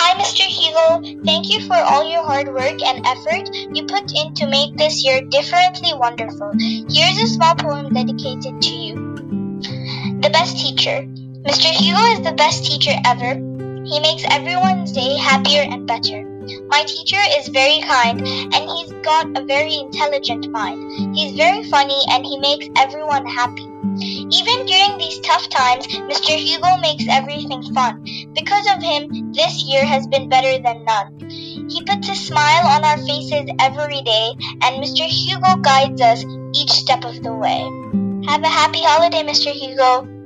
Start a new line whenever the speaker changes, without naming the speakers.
Hi, Mr. Hugo. Thank you for all your hard work and effort you put in to make this year differently wonderful. Here's a small poem dedicated to you. The Best Teacher. Mr. Hugo is the best teacher ever. He makes everyone's day happier and better. My teacher is very kind, and he's got a very intelligent mind. He's very funny, and he makes everyone happy. Even during these tough times, Mr. Hugo makes everything fun. Because of him, this year has been better than none. He puts a smile on our faces every day, and Mr. Hugo guides us each step of the way. Have a happy holiday, Mr. Hugo.